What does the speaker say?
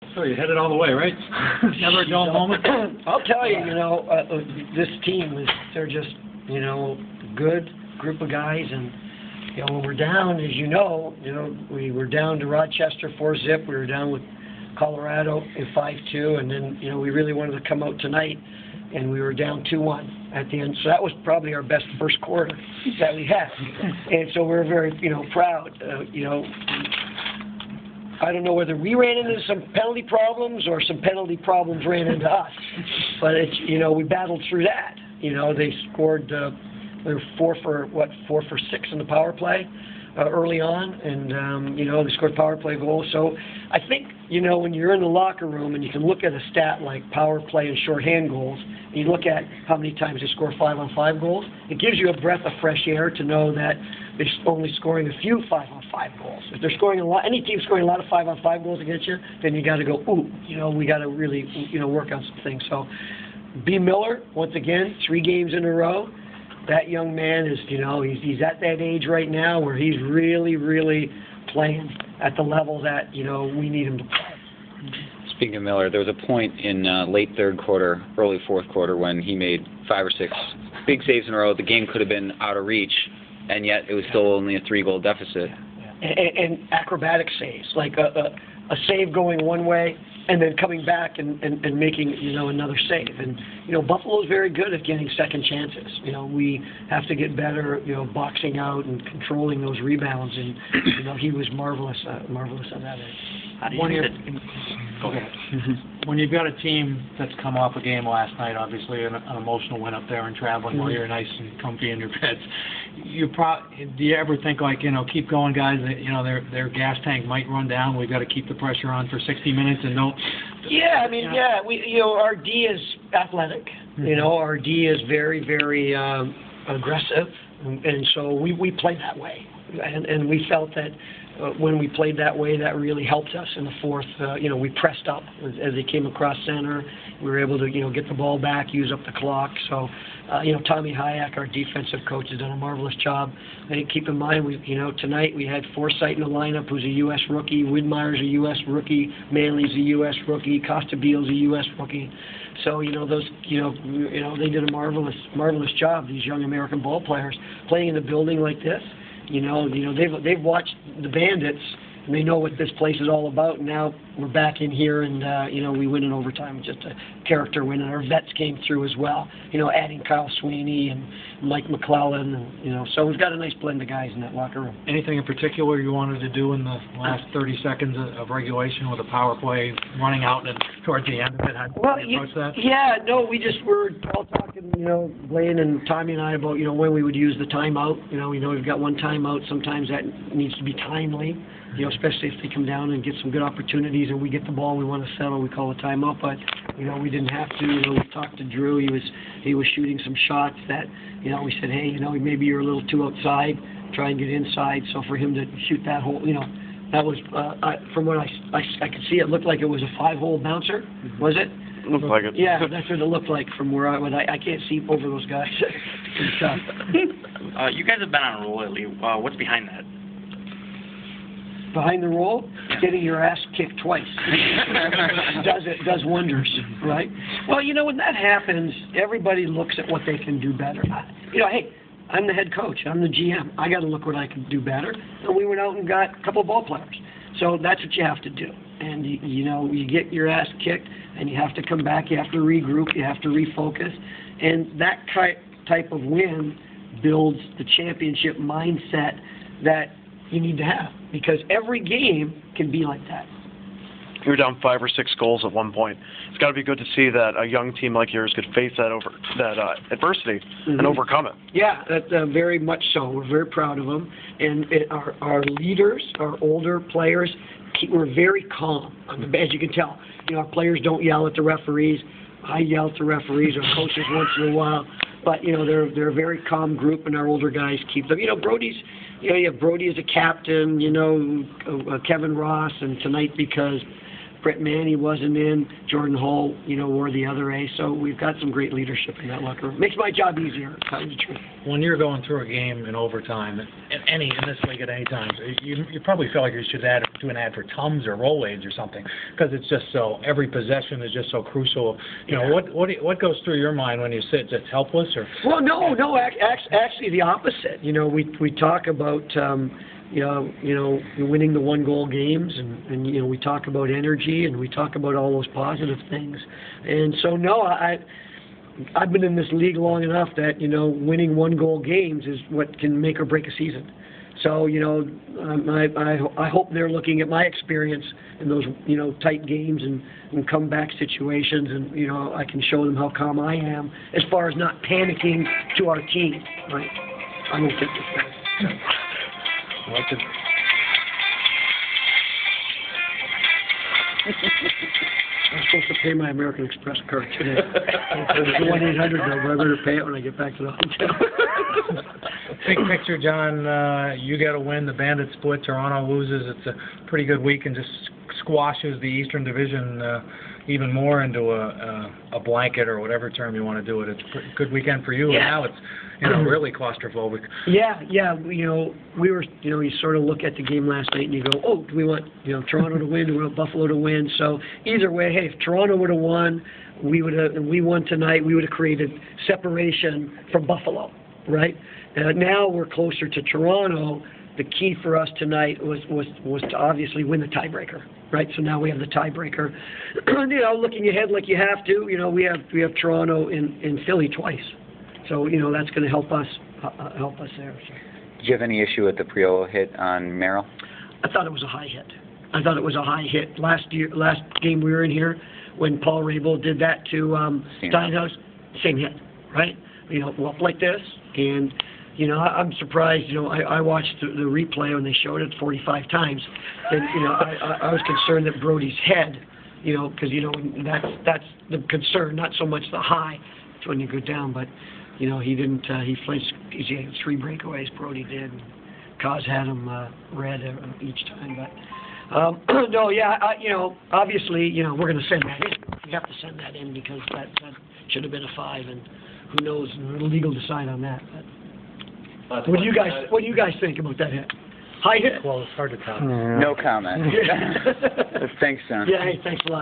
So you headed all the way, right? Never a dull moment? I'll tell you, this team, they're just, good group of guys. And, when we're down, as we were down to Rochester 4-0. We were down with Colorado in 5-2. And then, we really wanted to come out tonight. And we were down 2-1 at the end. So that was probably our best first quarter that we had. And so we're very, proud. I don't know whether we ran into some penalty problems or some penalty problems ran into us. But, we battled through that. They scored, they were 4 for 6 in the power play early on. And, they scored power play goals. So I think, when you're in the locker room and you can look at a stat like power play and shorthand goals, and you look at how many times they score 5-on-5 goals, it gives you a breath of fresh air to know that they're only scoring a few 5-on-5 goals. If they're scoring any team scoring a lot of 5-on-5 goals against you, then you got to go, we got to really, work on some things. So, B. Miller, once again, 3 games in a row. That young man is, he's at that age right now where he's really, really playing at the level that, we need him to play. Speaking of Miller, there was a point in late third quarter, early fourth quarter when he made 5 or 6 big saves in a row. The game could have been out of reach, and yet it was still only a 3-goal deficit. And acrobatic saves, like a save going one way and then coming back and making, another save. And, Buffalo's very good at getting second chances. We have to get better, boxing out and controlling those rebounds. And, he was marvelous on that end. Go ahead. When you've got a team that's come off a game last night, obviously an emotional win up there and traveling while you're nice and comfy in your beds, do you ever think keep going, guys? Their gas tank might run down. We've got to keep the pressure on for 60 minutes and don't. Yeah, we our D is athletic. Our D is very, very aggressive, and so we play that way, and we felt that. When we played that way, that really helped us in the fourth. We pressed up as they came across center. We were able to, get the ball back, use up the clock. So, Tommy Hayek, our defensive coach, has done a marvelous job. I think keep in mind, tonight we had Forsythe in the lineup, who's a U.S. rookie. Widmeyer's a U.S. rookie. Manley's a U.S. rookie. Costabile's a U.S. rookie. So, they did a marvelous job. These young American ball players playing in a building like this. They've watched the Bandits, and they know what this place is all about. And now we're back in here, and we win in overtime, just a character win. And our vets came through as well. Adding Kyle Sweeney and Mike McClellan, and so we've got a nice blend of guys in that locker room. Anything in particular you wanted to do in the last 30 seconds of regulation with a power play running out and towards the end of it? How did you approach that? Yeah, no, we just were all talking, Blaine and Tommy and I about, when we would use the timeout. We've got one timeout. Sometimes that needs to be timely, especially if they come down and get some good opportunities and we get the ball and we want to settle, we call a timeout. But, we didn't have to. We talked to Drew. He was shooting some shots that, we said, hey, maybe you're a little too outside. Try and get inside. So for him to shoot that hole, that was, from what I could see, it looked like it was a 5-hole bouncer. Was it? Looked like it. Yeah, that's what it looked like from where I can't see over those guys. It's tough. You guys have been on a roll lately. What's behind that? Behind the roll, getting your ass kicked twice. does wonders, right? Well, when that happens, everybody looks at what they can do better. Hey, I'm the head coach. I'm the GM. I got to look what I can do better. And we went out and got a couple of ball players. So that's what you have to do. And, you get your ass kicked, and you have to come back. You have to regroup. You have to refocus. And that type of win builds the championship mindset that you need to have. Because every game can be like that. You were down 5 or 6 goals at one point. It's got to be good to see that a young team like yours could face that adversity and overcome it. Yeah, very much so. We're very proud of them. And our leaders, our older players, we're very calm. As you can tell, our players don't yell at the referees. I yell at the referees or coaches once in a while. But, they're a very calm group, and our older guys keep them. Brody's... you have Brody as a captain, Kevin Ross, and tonight because Brett Manny wasn't in. Jordan Hull, wore the other A. So we've got some great leadership in that locker room. Makes my job easier, to tell you the truth. When you're going through a game in overtime, in this league at any time, you probably feel like you should do an ad for Tums or Rolaids or something, because it's just so, every possession is just so crucial. What goes through your mind when you sit? It's helpless, or? Well, no, actually the opposite. We talk about winning the 1-goal games, and we talk about energy, and we talk about all those positive things. And so, no, I've been in this league long enough that, winning 1-goal games is what can make or break a season. So, I hope they're looking at my experience in those, tight games and comeback situations, and, I can show them how calm I am as far as not panicking to our team, right? I don't think it's I'm supposed to pay my American Express card today. It's a 1-800 number. I better pay it when I get back to the hotel. Big picture, John, you got to win. The Bandits split. Toronto loses. It's a pretty good week and just squashes the Eastern Division even more into a blanket, or whatever term you want to do it. It's a pretty good weekend for you, and now it's really claustrophobic. Yeah. We were, you sort of look at the game last night and you go, oh, do we want, Toronto to win? Do we want Buffalo to win? So either way, hey, if Toronto would have won, we won tonight, we would have created separation from Buffalo, right? Now we're closer to Toronto. The key for us tonight was to obviously win the tiebreaker, right? So now we have the tiebreaker. Looking ahead like you have to, we have Toronto and Philly twice. So, that's going to help us there. So. Did you have any issue with the Priolo hit on Merrill? I thought it was a high hit. Last game we were in here, when Paul Rabel did that to Steinhaus, same hit, right? Up like this, and I'm surprised. I watched the replay when they showed it 45 times, and I was concerned that Brody's head, because that's the concern, not so much the high. It's when you go down, but. He didn't. He had 3 breakaways. Brody did. Kaz had him red each time. But no, yeah. Obviously, we're going to send that in. We have to send that in because that should have been a 5, and who knows? The league will decide on that. But what do you guys think about that hit? High hit. Well, it's hard to tell. No comment. Thanks, John. Yeah. Hey, thanks a lot.